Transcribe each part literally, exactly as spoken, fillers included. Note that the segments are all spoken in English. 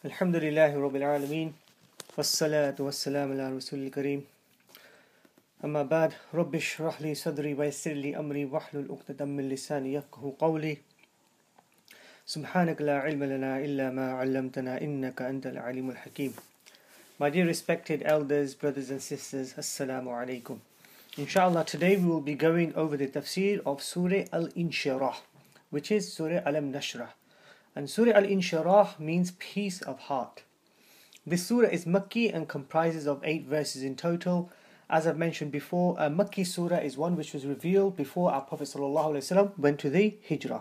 Alhamdulillahi Rabbil Alameen. Wassalatu wassalamu ala Rasulil Kareem. Amma ba'd. Rabbi shrah li sadri wa yassir li amri wahlul uqdatam min lisani yafqahu qawli. Subhanak la ilma lana illa ma 'allamtana innaka antal alimul hakim. My dear respected elders, brothers and sisters, Assalamu alaikum. Inshallah, today we will be going over the tafsir of Surah Al-Inshirah, which is Surah Alam Nashrah. And Surah Al-Inshirah means peace of heart. This surah is Makki and comprises of eight verses in total. As I've mentioned before, a Makki surah is one which was revealed before our Prophet ﷺ went to the Hijrah.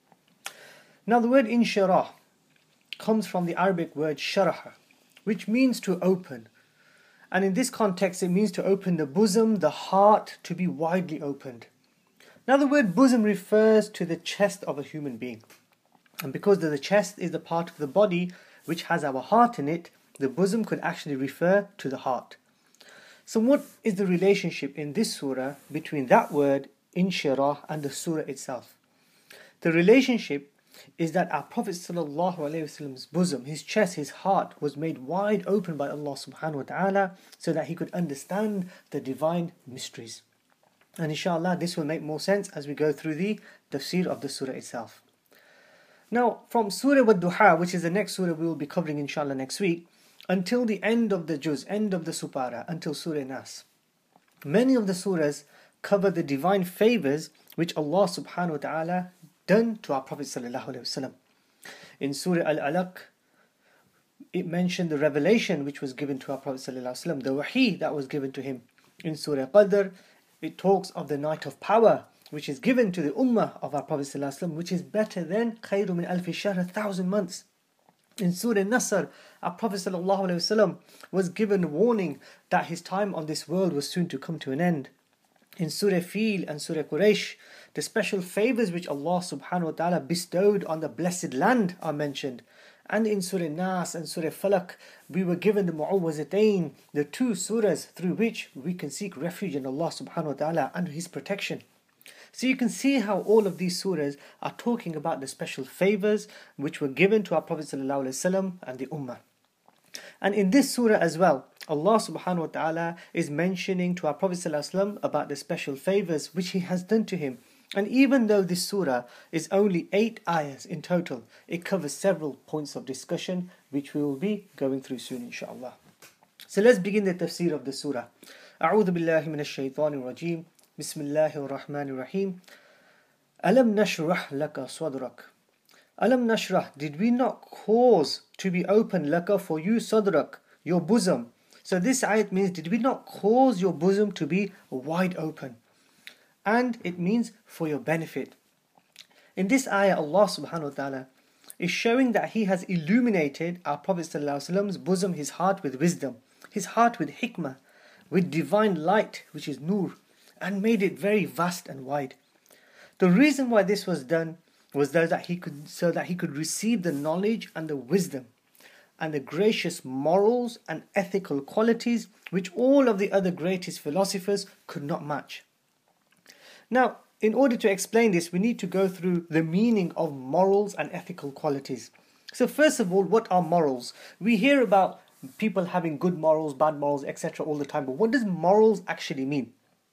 Now the word Inshirah comes from the Arabic word sharaha, which means to open. And in this context it means to open the bosom, the heart, to be widely opened. Now the word bosom refers to the chest of a human being. And because the chest is the part of the body which has our heart in it, the bosom could actually refer to the heart. So what is the relationship in this surah between that word, Inshirah, and the surah itself? The relationship is that our Prophet ﷺ's bosom, his chest, his heart was made wide open by Allah subhanahu wa ta'ala so that he could understand the divine mysteries. And inshallah this will make more sense as we go through the tafsir of the surah itself. Now, from Surah Wad-Duha, which is the next surah we will be covering inshallah next week, until the end of the juz, end of the supara, until Surah Nas, many of the surahs cover the divine favors which Allah subhanahu wa ta'ala done to our Prophet sallallahu alaihi wasallam. In Surah Al-Alaq, it mentioned the revelation which was given to our Prophet sallallahu alaihi wasallam, the wahi that was given to him. In Surah Qadr, it talks of the night of power, which is given to the ummah of our Prophet ﷺ, which is better than khayru min alfi shahr, a thousand months. In Surah Nasr, our Prophet ﷺ was given warning that his time on this world was soon to come to an end. In Surah Fil and Surah Quraysh, the special favors which Allah subhanahu wa ta'ala bestowed on the blessed land are mentioned. And in Surah Nas and Surah Falaq, we were given the Mu'awwazatayn, the two surahs through which we can seek refuge in Allah subhanahu wa ta'ala under His protection. So you can see how all of these surahs are talking about the special favors which were given to our Prophet ﷺ and the Ummah. And in this surah as well, Allah subhanahu wa ta'ala is mentioning to our Prophet ﷺ about the special favors which He has done to him. And even though this surah is only eight ayahs in total, it covers several points of discussion which we will be going through soon inshallah. So let's begin the tafsir of the surah. A'udhu billahi minash shaitanir rajim. Bismillahir Rahmanir Rahim. Alam nashrah laka sadrak. Alam nashrah, did we not cause to be open laka for you sadrak, your bosom? So this ayat means, did we not cause your bosom to be wide open? And it means for your benefit. In this ayah, Allah subhanahu wa ta'ala is showing that He has illuminated our Prophet ﷺ's bosom, his heart, with wisdom, his heart with hikmah, with divine light, which is nur, and made it very vast and wide. The reason why this was done was that he could, so that he could receive the knowledge and the wisdom and the gracious morals and ethical qualities which all of the other greatest philosophers could not match. Now, in order to explain this, we need to go through the meaning of morals and ethical qualities. So first of all, what are morals? We hear about people having good morals, bad morals, et cetera all the time, but what does morals actually mean?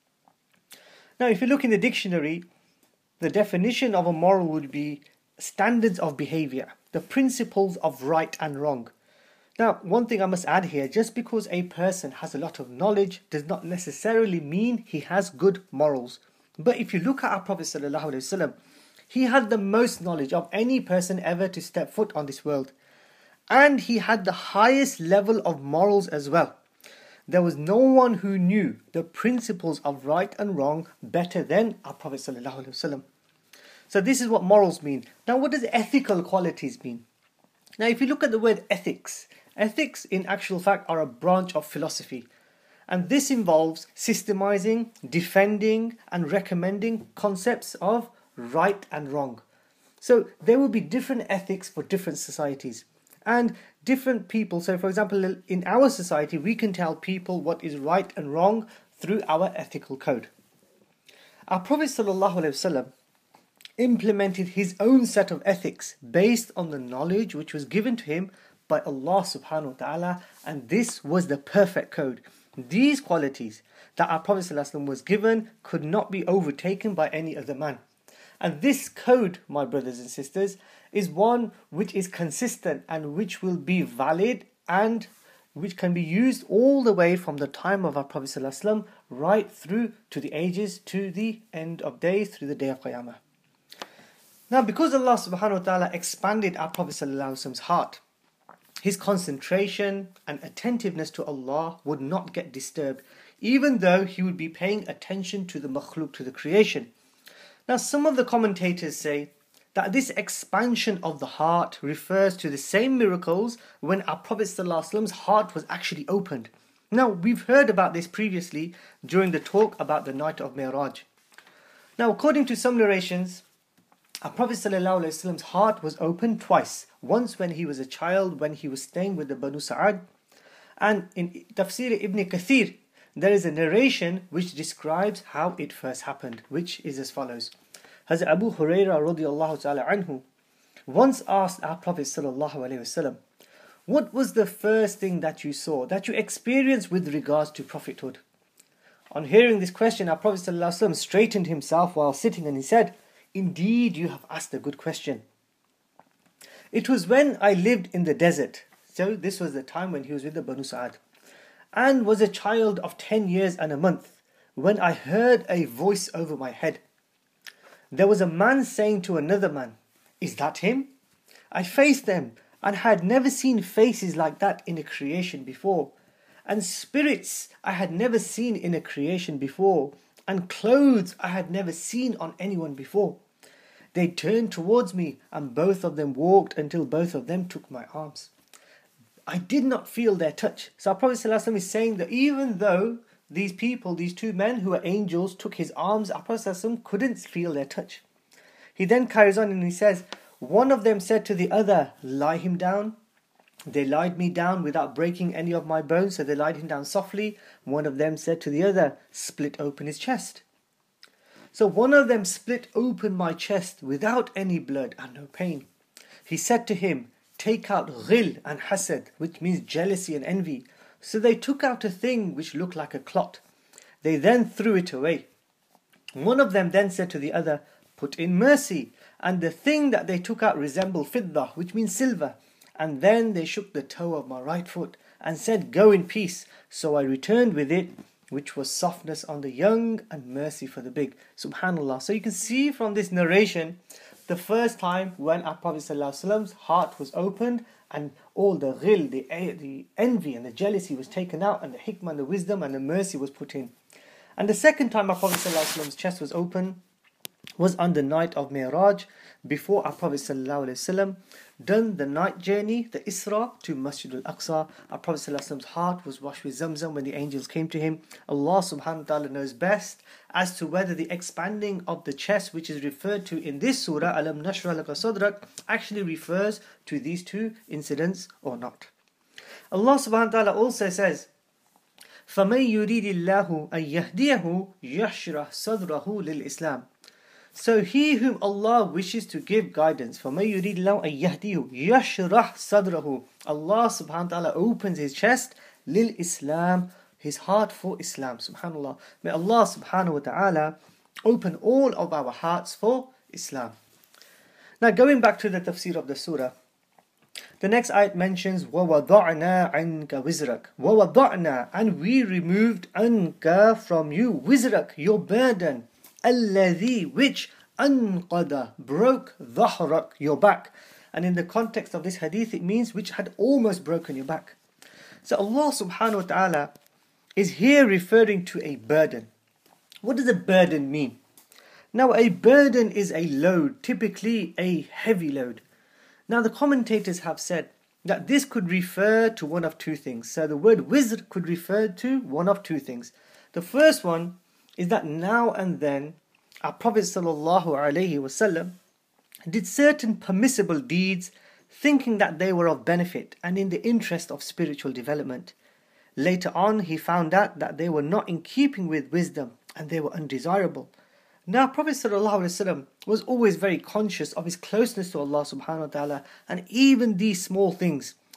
Now, if you look in the dictionary, the definition of a moral would be standards of behavior, the principles of right and wrong. Now, one thing I must add here, just because a person has a lot of knowledge does not necessarily mean he has good morals. But if you look at our Prophet ﷺ, he had the most knowledge of any person ever to step foot on this world. And he had the highest level of morals as well. There was no one who knew the principles of right and wrong better than our Prophet ﷺ. So this is what morals mean. Now, what does ethical qualities mean? Now, if you look at the word ethics, ethics in actual fact are a branch of philosophy. And this involves systemizing, defending and recommending concepts of right and wrong. So there will be different ethics for different societies. And different people, so for example, in our society, we can tell people what is right and wrong through our ethical code. Our Prophet ﷺ implemented his own set of ethics based on the knowledge which was given to him by Allah subhanahu wa ta'ala, and this was the perfect code. These qualities that our Prophet ﷺ was given could not be overtaken by any other man. And this code, my brothers and sisters, is one which is consistent and which will be valid and which can be used all the way from the time of our Prophet ﷺ right through to the ages, to the end of days, through the day of Qiyamah. Now, because Allah subhanahu wa ta'ala expanded our Prophet ﷺ's heart, his concentration and attentiveness to Allah would not get disturbed, even though he would be paying attention to the makhluk, to the creation. Now, some of the commentators say that this expansion of the heart refers to the same miracles when our Prophet ﷺ's heart was actually opened. Now, we've heard about this previously during the talk about the night of Mi'raj. Now, according to some narrations, our Prophet ﷺ's heart was opened twice. Once when he was a child, when he was staying with the Banu Sa'ad. And in Tafsir Ibn Kathir, there is a narration which describes how it first happened, which is as follows. Hazrat Abu Hurairah radiallahu ta'ala anhu once asked our Prophet sallallahu alaihi wasallam, what was the first thing that you saw, that you experienced with regards to prophethood? On hearing this question, our Prophet sallallahu alaihi wasallam straightened himself while sitting and he said, indeed, you have asked a good question. It was when I lived in the desert. So this was the time when he was with the Banu Sa'ad, and was a child of ten years and a month, when I heard a voice over my head. There was a man saying to another man, is that him? I faced them and had never seen faces like that in a creation before, and spirits I had never seen in a creation before, and clothes I had never seen on anyone before. They turned towards me and both of them walked until both of them took my arms. I did not feel their touch. So our Prophet ﷺ is saying that even though these people, these two men who were angels, took his arms, our Prophet ﷺ couldn't feel their touch. He then carries on and he says, one of them said to the other, lie him down. They lied me down without breaking any of my bones, so they lied him down softly. One of them said to the other, split open his chest. So one of them split open my chest without any blood and no pain. He said to him, take out ghil and hasad, which means jealousy and envy. So they took out a thing which looked like a clot. They then threw it away. One of them then said to the other, put in mercy. And the thing that they took out resembled fidda, which means silver. And then they shook the toe of my right foot and said, go in peace. So I returned with it, which was softness on the young and mercy for the big. Subhanallah. So you can see from this narration, the first time when our Prophet ﷺ's heart was opened and all the ghil, the, the envy and the jealousy was taken out, and the hikmah and the wisdom and the mercy was put in. And the second time our Prophet ﷺ's chest was open was on the night of Mi'raj, before our Prophet ﷺ done the night journey, the Isra, to Masjid al-Aqsa. Our Prophet ﷺ's heart was washed with Zamzam when the angels came to him. Allah subhanahu wa ta'ala knows best as to whether the expanding of the chest, which is referred to in this surah, Alam Nashrah Laka Sadrak, actually refers to these two incidents or not. Allah subhanahu wa ta'ala also says, فَمَن يُرِيدِ اللَّهُ أَن يَهْدِيَهُ يَشْرَحْ صَدْرَهُ لِلْإِسْلَامِ. So he whom Allah wishes to give guidance, فَمَن يُرِيدِ اللَّهُ أَن يَهْدِيهُ يَشْرَحْ صَدْرَهُ. Allah subhanahu wa ta'ala opens his chest, lil-Islam, his heart for Islam. Subhanallah. May Allah subhanahu wa ta'ala open all of our hearts for Islam. Now going back to the tafsir of the surah, the next ayat mentions وَوَضَعْنَا عَنْكَ وِزْرَكَ وَوَضَعْنَا, and we removed anka from you, wizrak, your burden, الَّذِي, which anqada, broke, ظَهْرَكَ, your back. And in the context of this hadith, it means which had almost broken your back. So Allah subhanahu wa ta'ala is here referring to a burden. What does a burden mean? Now a burden is a load, typically a heavy load. Now the commentators have said that this could refer to one of two things. So the word wizr could refer to one of two things. The first one is that now and then our Prophet sallallahu alaihi wasallam did certain permissible deeds thinking that they were of benefit and in the interest of spiritual development. Later on he found out that they were not in keeping with wisdom and they were undesirable. Now Prophet sallallahu alaihi wasallam was always very conscious of his closeness to Allah subhanahu wa ta'ala, and even these small things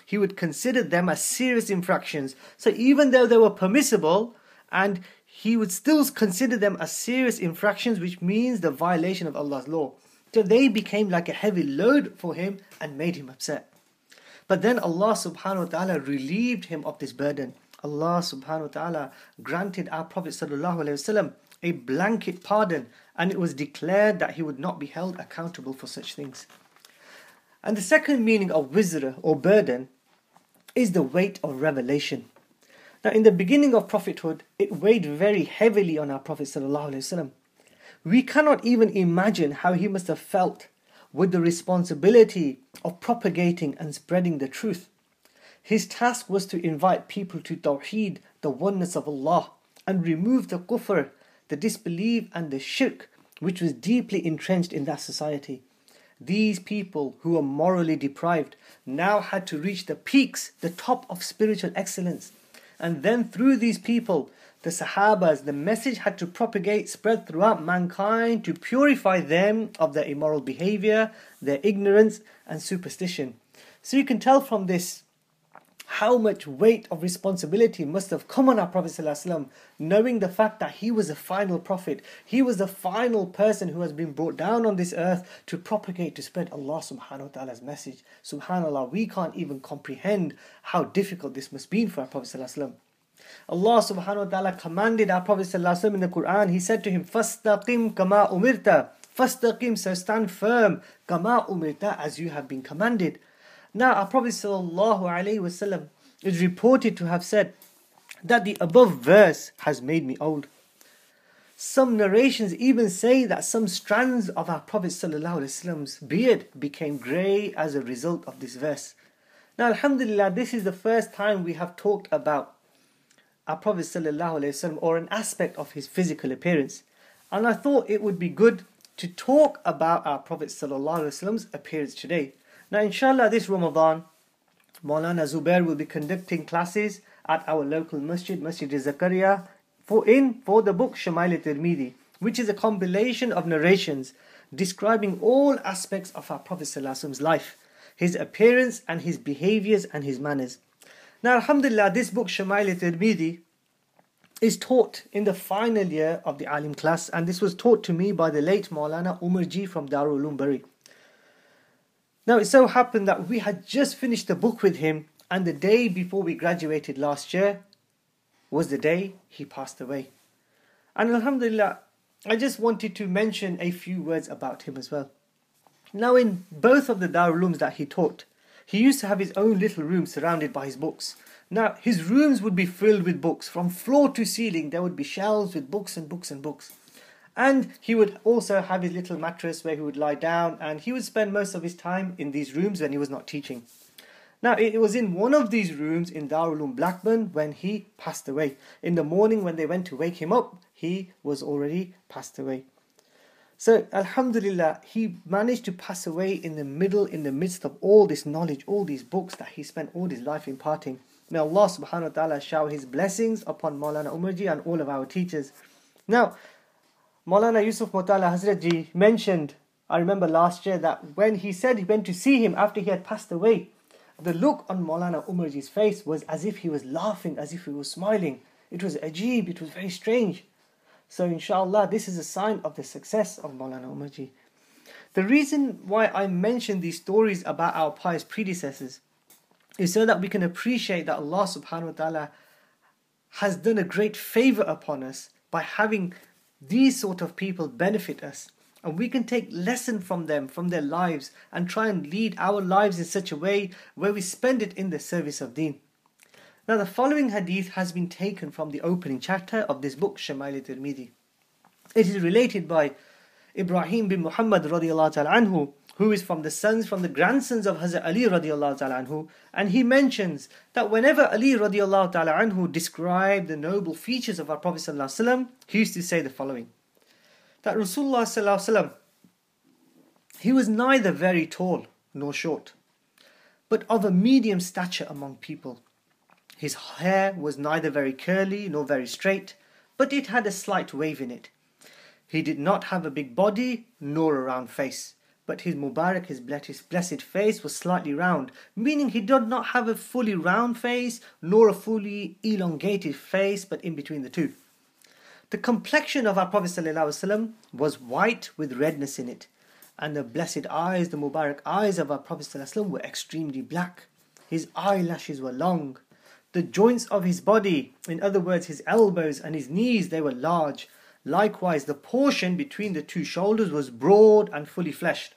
he would consider them as serious infractions. So even though they were permissible, and he would still consider them as serious infractions, which means the violation of Allah's law. So they became like a heavy load for him and made him upset. But then Allah subhanahu wa ta'ala relieved him of this burden. Allah subhanahu wa ta'ala granted our Prophet sallallahu alaihi wasallam a blanket pardon, and it was declared that he would not be held accountable for such things. And the second meaning of wizr or burden is the weight of revelation. Now in the beginning of prophethood, it weighed very heavily on our Prophet sallallahu alaihi wasallam. We cannot even imagine how he must have felt with the responsibility of propagating and spreading the truth. His task was to invite people to Tawheed, the oneness of Allah, and remove the kufr, the disbelief and the shirk which was deeply entrenched in that society. These people who were morally deprived now had to reach the peaks, the top of spiritual excellence. And then through these people, the Sahabas, the message had to propagate, spread throughout mankind to purify them of their immoral behavior, their ignorance and superstition. So you can tell from this how much weight of responsibility must have come on our Prophet ﷺ, knowing the fact that he was a final prophet. He was the final person who has been brought down on this earth to propagate, to spread Allah subhanahu wa ta'ala's message. Subhanallah, we can't even comprehend how difficult this must be for our Prophet ﷺ. Allah subhanahu wa ta'ala commanded our Prophet ﷺ in the Quran. He said to him, فَاسْتَقِمْ كَمَا أُمِرْتَ فَاسْتَقِمْ, so stand firm, كَمَا أُمِرْتَ, as you have been commanded. Now our Prophet ﷺ is reported to have said that the above verse has made me old. Some narrations even say that some strands of our Prophet ﷺ's beard became grey as a result of this verse. Now alhamdulillah, this is the first time we have talked about our Prophet ﷺ or an aspect of his physical appearance. And I thought it would be good to talk about our Prophet ﷺ's appearance today. Now inshallah, this Ramadan, Maulana Zubair will be conducting classes at our local masjid, Masjid Zakaria, for in for the book Shamail Tirmidhi, which is a compilation of narrations describing all aspects of our Prophet ﷺ's life, his appearance and his behaviors and his manners. Now alhamdulillah, this book Shamail Tirmidhi is taught in the final year of the Alim class, and this was taught to me by the late Maulana Umar Ji from Darul Uloom Bury. Now it so happened that we had just finished the book with him, and the day before we graduated last year was the day he passed away. And alhamdulillah, I just wanted to mention a few words about him as well. Now in both of the Darul Ulooms that he taught, he used to have his own little room surrounded by his books. Now his rooms would be filled with books. From floor to ceiling there would be shelves with books and books and books. And he would also have his little mattress where he would lie down, and he would spend most of his time in these rooms when he was not teaching. Now it was in one of these rooms in Darul Uloom Blackburn when he passed away. In the morning when they went to wake him up, he was already passed away. So alhamdulillah, he managed to pass away in the middle, in the midst of all this knowledge, all these books that he spent all his life imparting. May Allah subhanahu wa ta'ala shower his blessings upon Maulana Umar Ji and all of our teachers. Now, Maulana Yusuf Mutala Hazrat Ji mentioned, I remember last year, that when he said he went to see him after he had passed away, the look on Maulana Umar Ji's face was as if he was laughing, as if he was smiling. It was ajib, it was very strange. So inshallah, this is a sign of the success of Maulana Umar Ji. The reason why I mention these stories about our pious predecessors is so that we can appreciate that Allah subhanahu wa ta'ala has done a great favor upon us by having these sort of people benefit us. And we can take lesson from them, from their lives, and try and lead our lives in such a way where we spend it in the service of Deen. Now the following hadith has been taken from the opening chapter of this book, Shamail Tirmidhi. It is related by Ibrahim bin Muhammad radiallahu ta'ala anhu, who is from the sons, from the grandsons of Hazrat Ali radiallahu ta'ala anhu, and he mentions that whenever Ali radiallahu ta'ala anhu described the noble features of our Prophet sallallahu alaihi wasallam, he used to say the following: that Rasulullah sallallahu alaihi wasallam, he was neither very tall nor short, but of a medium stature among people. His hair was neither very curly nor very straight, but it had a slight wave in it. He did not have a big body nor a round face, but his Mubarak, his blessed, blessed face was slightly round, meaning he did not have a fully round face, nor a fully elongated face, but in between the two. The complexion of our Prophet ﷺ was white with redness in it, and the blessed eyes, the Mubarak eyes of our Prophet ﷺ were extremely black. His eyelashes were long. The joints of his body, in other words his elbows and his knees, they were large. Likewise, the portion between the two shoulders was broad and fully fleshed.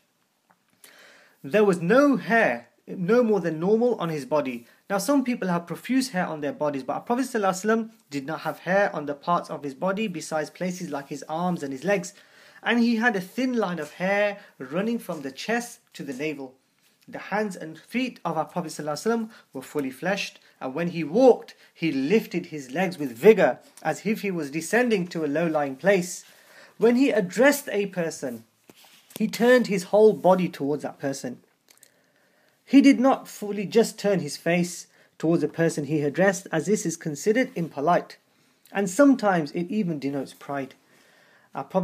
There was no hair, no more than normal, on his body. Now some people have profuse hair on their bodies, but our Prophet ﷺ did not have hair on the parts of his body besides places like his arms and his legs. And he had a thin line of hair running from the chest to the navel. The hands and feet of our Prophet ﷺ were fully fleshed, and when he walked, he lifted his legs with vigor as if he was descending to a low-lying place. When he addressed a person, he turned his whole body towards that person. He did not fully just turn his face towards the person he addressed, as this is considered impolite, and sometimes it even denotes pride. Our Prophet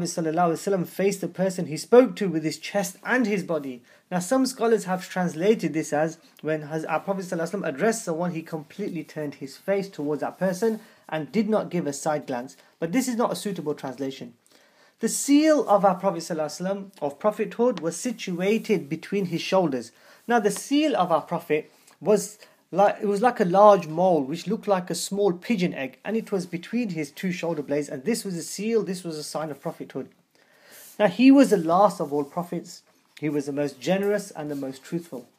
ﷺ faced the person he spoke to with his chest and his body. Now some scholars have translated this as, when our Prophet ﷺ addressed someone, he completely turned his face towards that person and did not give a side glance. But this is not a suitable translation. The seal of our Prophet ﷺ of prophethood was situated between his shoulders. Now the seal of our Prophet was like, it was like a large mole which looked like a small pigeon egg, and it was between his two shoulder blades, and this was a seal, this was a sign of prophethood. Now he was the last of all prophets. He was the most generous and the most truthful.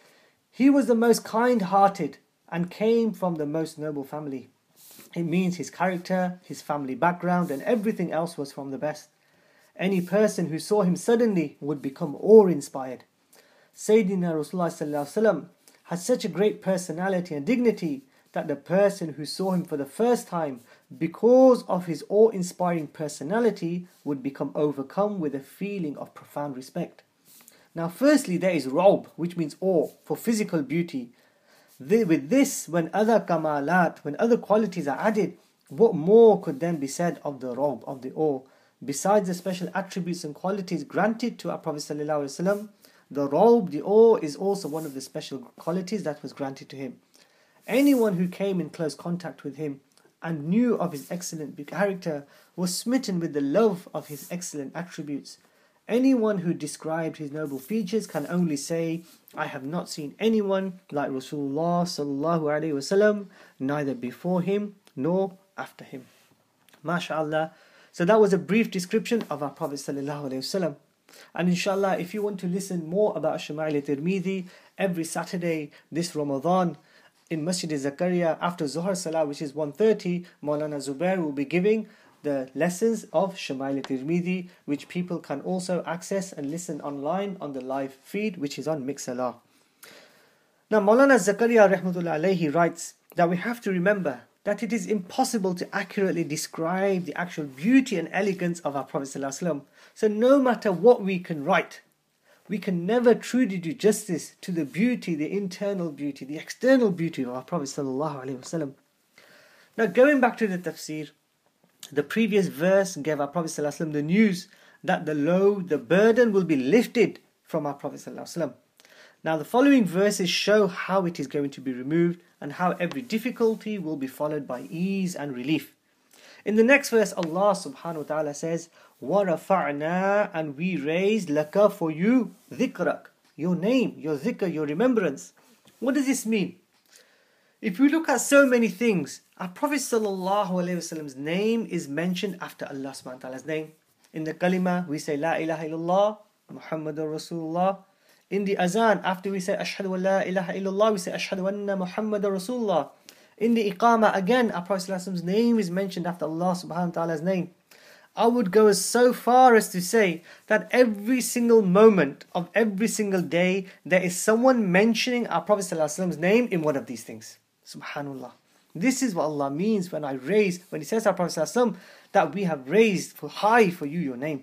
He was the most kind-hearted and came from the most noble family. It means his character, his family background and everything else was from the best. Any person who saw him suddenly would become awe-inspired. Sayyidina Rasulullah sallallahu alaihi wasallam had such a great personality and dignity that the person who saw him for the first time, because of his awe-inspiring personality, would become overcome with a feeling of profound respect. Now firstly, there is raub, which means awe, for physical beauty. The, with this, when other kamalat, when other qualities are added, what more could then be said of the raub, of the awe? Besides the special attributes and qualities granted to our Prophet sallallahu alaihi wasallam, the raub, the awe, is also one of the special qualities that was granted to him. Anyone who came in close contact with him and knew of his excellent character was smitten with the love of his excellent attributes. Anyone who described his noble features can only say, I have not seen anyone like Rasulullah sallallahu alaihi wasallam, neither before him nor after him. MashaAllah. So that was a brief description of our Prophet sallallahu alaihi wasallam. And inshallah, if you want to listen more about Shama'il al-Tirmidhi, every Saturday this Ramadan in Masjid Zakaria after Zuhr Salah, which is one thirty, Maulana Zubair will be giving the lessons of Shama'il al-Tirmidhi, which people can also access and listen online on the live feed, which is on Mixlr. Now Maulana Zakaria rahmatullah alayhi writes that we have to remember that it is impossible to accurately describe the actual beauty and elegance of our Prophet sallallahu alaihi wasallam. So no matter what we can write, we can never truly do justice to the beauty, the internal beauty, the external beauty of our Prophet sallallahu alaihi wasallam. Now going back to the tafsir, the previous verse gave our Prophet sallallahu alaihi wasallam the news that the load, the burden will be lifted from our Prophet sallallahu alaihi wasallam. Now the following verses show how it is going to be removed and how every difficulty will be followed by ease and relief. In the next verse, Allah subhanahu wa ta'ala says, وَرَفَعْنَا, and we raised laka, for you, dhikrak, your name, your dhikr, your remembrance. What does this mean? If we look at so many things, our Prophet sallallahu alaihi wasallam's name is mentioned after Allah subhanahu wa ta'ala's name. In the kalima, we say La ilaha illallah, Muhammadur Rasulullah. In the azan, after we say Ashhadu an la ilaha illallah, we say Ashhadu anna Muhammadur Rasulullah. In the iqamah, again, our Prophet sallallahu alaihi wasallam's name is mentioned after Allah subhanahu wa ta'ala's name. I would go as so far as to say that every single moment of every single day, there is someone mentioning our Prophet sallallahu alaihi wasallam's name in one of these things. Subhanallah. This is what Allah means when I raise, when He says our Prophet sallallahu alaihi wasallam, that we have raised for high for you your name.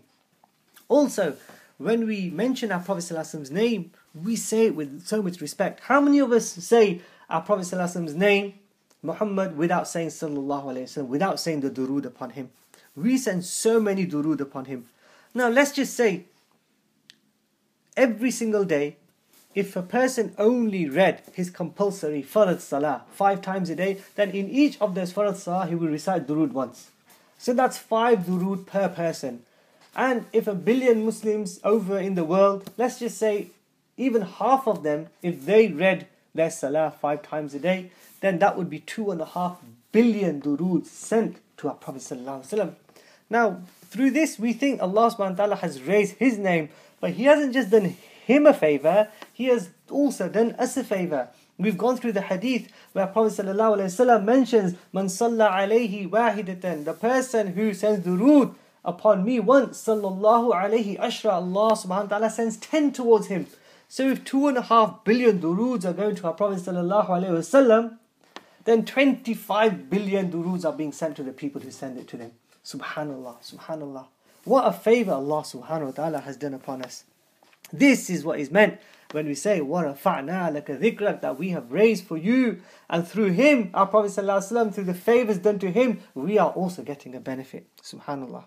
Also, when we mention our Prophet sallallahu alaihi wasallam's name, we say it with so much respect. How many of us say our Prophet sallallahu alaihi wasallam's name, Muhammad, without saying sallallahu alaihi wasallam, without saying the durood upon him? We send so many durood upon him. Now let's just say, every single day, if a person only read his compulsory farad salah five times a day, then in each of those farad salah he will recite durood once. So that's five durood per person. And if a billion Muslims over in the world, let's just say even half of them, if they read their salah five times a day, then that would be two and a half billion duroods sent to our Prophet Sallallahu Alaihi Wasallam. Now, through this we think Allah subhanahu wa ta'ala has raised his name, but he hasn't just done him a favor, he has also done us a favor. We've gone through the hadith where Prophet Sallallahu Alaihi Wasallam mentions, Man salla alayhi wahidatan, the person who sends durood upon me once, sallallahu alayhi ashra, Allah subhanahu wa ta'ala sends ten towards him. So if two and a half billion duroods are going to our Prophet Sallallahu Alaihi Wasallam, then twenty-five billion duroods are being sent to the people who send it to them. Subhanallah, subhanallah. What a favor Allah subhanahu wa ta'ala has done upon us. This is what is meant when we say, وَرَفَعْنَا لَكَ ذِكْرَكَ, that we have raised for you, and through him, our Prophet Sallallahu Alaihi Wasallam, through the favors done to him, we are also getting a benefit. Subhanallah.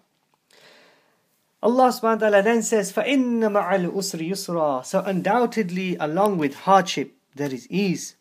Allah subhanahu wa ta'ala then says, فَإِنَّ مَعَ الْأُسْرِ يُسْرًا, so undoubtedly along with hardship there is ease.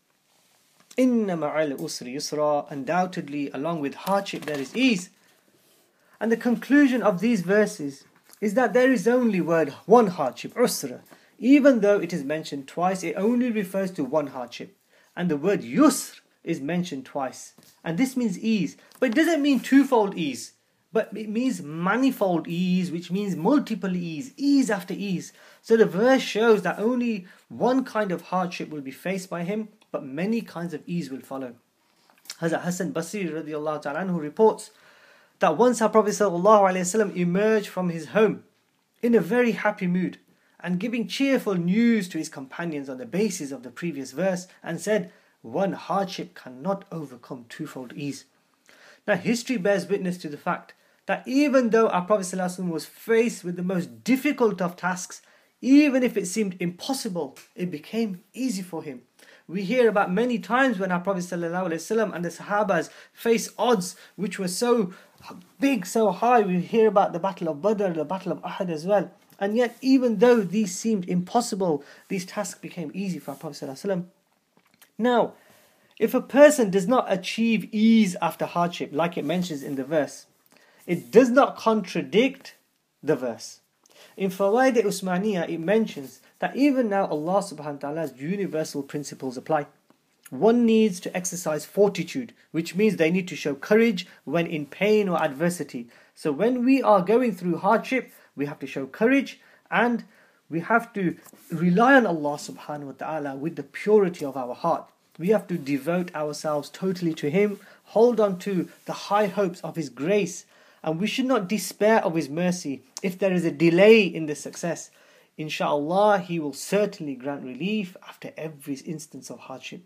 إِنَّ مَعَ الْأُسْرِ يُسْرًا, undoubtedly along with hardship there is ease. And the conclusion of these verses is that there is only word one hardship, usra. Even though it is mentioned twice, it only refers to one hardship. And the word yusr is mentioned twice. And this means ease. But it doesn't mean twofold ease. But it means manifold ease, which means multiple ease, ease after ease. So the verse shows that only one kind of hardship will be faced by him, but many kinds of ease will follow. Hazrat Hassan Basri radiallahu ta'ala anhu reports that once our Prophet sallallahu alaihi wasallam emerged from his home in a very happy mood and giving cheerful news to his companions on the basis of the previous verse, and said, one hardship cannot overcome twofold ease. Now history bears witness to the fact that even though our Prophet sallallahu alaihi wasallam was faced with the most difficult of tasks, even if it seemed impossible, it became easy for him. We hear about many times when our Prophet sallallahu alaihi wasallam and the Sahabas faced odds which were so big, so high. We hear about the Battle of Badr, the Battle of Uhud as well. And yet, even though these seemed impossible, these tasks became easy for our Prophet sallallahu alaihi wasallam. Now, if a person does not achieve ease after hardship, like it mentions in the verse, it does not contradict the verse. In Fawaid Usmaniyah, it mentions that even now Allah subhanahu wa ta'ala's universal principles apply. One needs to exercise fortitude, which means they need to show courage when in pain or adversity. So when we are going through hardship, we have to show courage, and we have to rely on Allah subhanahu wa ta'ala with the purity of our heart. We have to devote ourselves totally to Him, hold on to the high hopes of His grace, and we should not despair of His mercy. If there is a delay in the success, inshallah, He will certainly grant relief after every instance of hardship.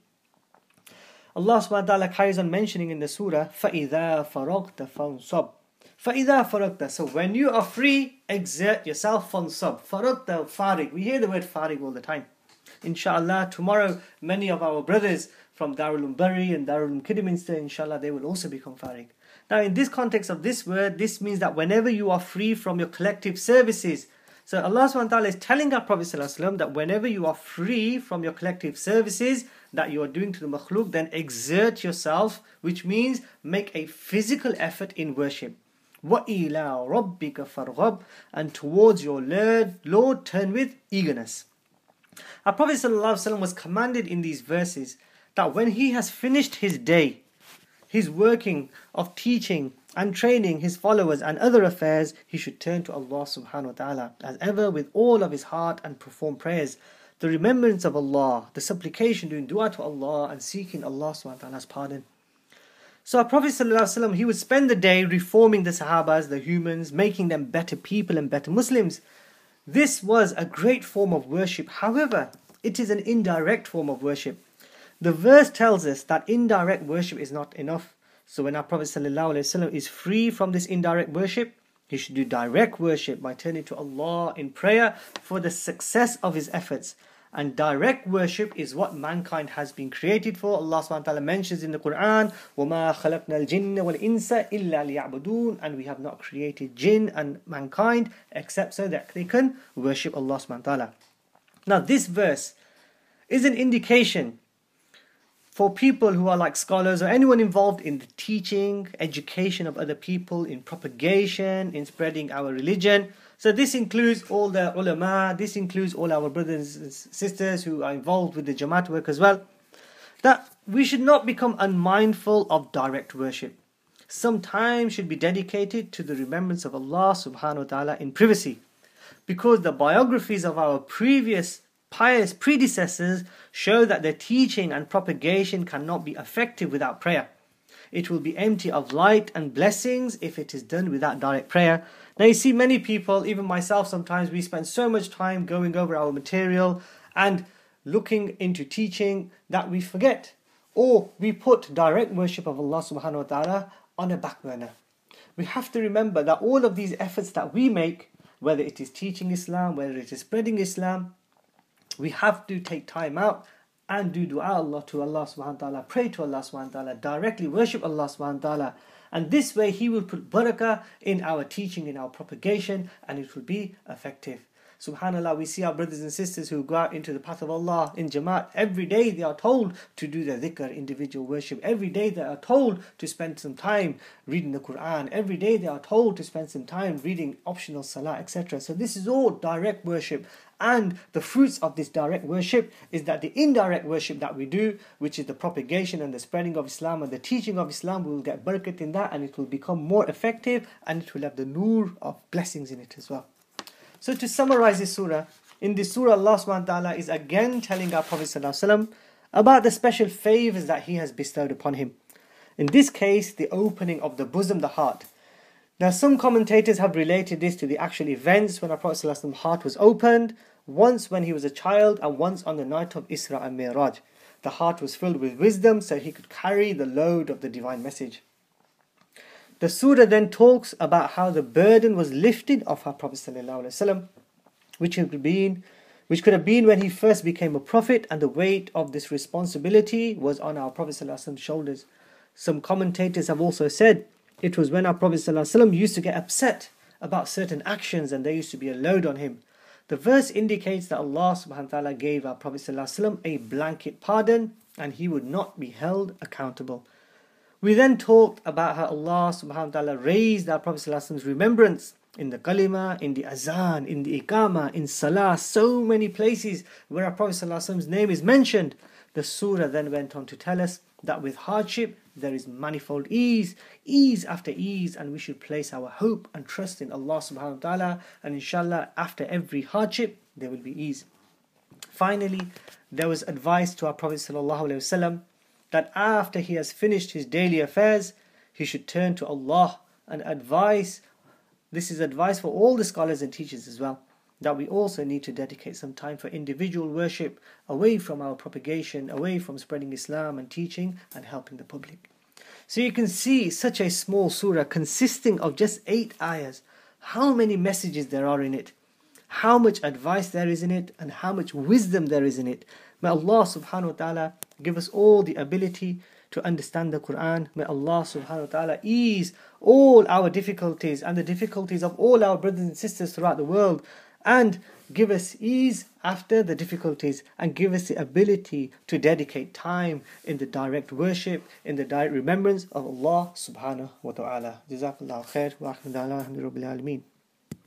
Allah subhanahu wa ta'ala carries on mentioning in the surah, فَإِذَا فَرَغْتَ فَانْصَبْ فَإِذَا فَرَغْتَ, so when you are free, exert yourself. فَانْصَبْ, فَرَغْتَ, farig. We hear the word farig all the time. Inshallah, tomorrow many of our brothers from Darul Umbari and Darul Kidderminster, inshallah, they will also become farig. Now in this context of this word, this means that whenever you are free from your collective services, so Allah subhanahu wa ta'ala is telling our Prophet sallallahu alaihi wasallam that whenever you are free from your collective services that you are doing to the makhluk, then exert yourself, which means make a physical effort in worship. وَإِلَىٰ رَبِّكَ فَارْغَبْ, and towards your Lord, Lord turn with eagerness. Our Prophet sallallahu alaihi wasallam was commanded in these verses that when he has finished his day, his working of teaching and training his followers and other affairs, he should turn to Allah subhanahu wa ta'ala as ever with all of his heart and perform prayers, the remembrance of Allah, the supplication, doing dua to Allah and seeking Allah subhanahu wa ta'ala's pardon. So our Prophet sallallahu alaihi wasallam, he would spend the day reforming the Sahabas, the humans, making them better people and better Muslims. This was a great form of worship. However, it is an indirect form of worship. The verse tells us that indirect worship is not enough. So when our Prophet ﷺ is free from this indirect worship, he should do direct worship by turning to Allah in prayer for the success of his efforts. And direct worship is what mankind has been created for. Allah subhanahu wa ta'ala mentions in the Quran, وَمَا خَلَقْنَا الْجِنَّ وَالْإِنسَ إِلَّا لِيَعْبُدُونَ, and we have not created jinn and mankind except so that they can worship Allah subhanahu wa ta'ala. Now this verse is an indication for people who are like scholars or anyone involved in the teaching, education of other people, in propagation, in spreading our religion. So this includes all the ulama, this includes all our brothers and sisters who are involved with the Jamaat work as well, that we should not become unmindful of direct worship. Some time should be dedicated to the remembrance of Allah subhanahu wa ta'ala in privacy, because the biographies of our previous pious predecessors show that their teaching and propagation cannot be effective without prayer. It will be empty of light and blessings if it is done without direct prayer. Now you see, many people, even myself sometimes, we spend so much time going over our material and looking into teaching that we forget, or we put direct worship of Allah subhanahu wa ta'ala on a back burner. We have to remember that all of these efforts that we make, whether it is teaching Islam, whether it is spreading Islam, we have to take time out and do dua Allah to Allah subhanahu wa ta'ala, pray to Allah subhanahu wa ta'ala, directly worship Allah subhanahu wa ta'ala. And this way He will put barakah in our teaching, in our propagation, and it will be effective. Subhanallah, we see our brothers and sisters who go out into the path of Allah in Jamaat. Every day they are told to do their dhikr, individual worship. Every day they are told to spend some time reading the Quran. Every day they are told to spend some time reading optional salah, et cetera. So this is all direct worship. And the fruits of this direct worship is that the indirect worship that we do, which is the propagation and the spreading of Islam and the teaching of Islam, we will get barakat in that, and it will become more effective, and it will have the nur of blessings in it as well. So to summarize this surah, in this surah Allah subhanahu wa ta'ala is again telling our Prophet sallallahu alaihi wasallam about the special favors that He has bestowed upon him. In this case, the opening of the bosom, the heart. Now some commentators have related this to the actual events when our Prophet sallallahu alaihi wasallam's heart was opened, once when he was a child and once on the night of Isra and Mi'raj. The heart was filled with wisdom so he could carry the load of the divine message. The surah then talks about how the burden was lifted off our Prophet ﷺ, which had been, which could have been when he first became a prophet, and the weight of this responsibility was on our Prophet ﷺ's shoulders. Some commentators have also said it was when our Prophet ﷺ used to get upset about certain actions and there used to be a load on him. The verse indicates that Allah subhanahu wa ta'ala gave our Prophet ﷺ a blanket pardon and he would not be held accountable. We then talked about how Allah subhanahu wa ta'ala raised our Prophet ﷺ's remembrance in the kalima, in the azan, in the iqama, in salah, so many places where our Prophet ﷺ's name is mentioned. The surah then went on to tell us that with hardship there is manifold ease, ease after ease, and we should place our hope and trust in Allah subhanahu wa ta'ala, and inshallah after every hardship there will be ease. Finally, there was advice to our Prophet sallallahu alaihi wasallam that after he has finished his daily affairs, he should turn to Allah and advise. This is advice for all the scholars and teachers as well, that we also need to dedicate some time for individual worship, away from our propagation, away from spreading Islam and teaching and helping the public. So you can see such a small surah consisting of just eight ayahs, how many messages there are in it, how much advice there is in it, and how much wisdom there is in it. May Allah subhanahu wa ta'ala give us all the ability to understand the Quran. May Allah subhanahu wa ta'ala ease all our difficulties and the difficulties of all our brothers and sisters throughout the world, and give us ease after the difficulties, and give us the ability to dedicate time in the direct worship, in the direct remembrance of Allah subhanahu wa ta'ala. Jazakallahu khair wa akhir da'wana rabbil alameen.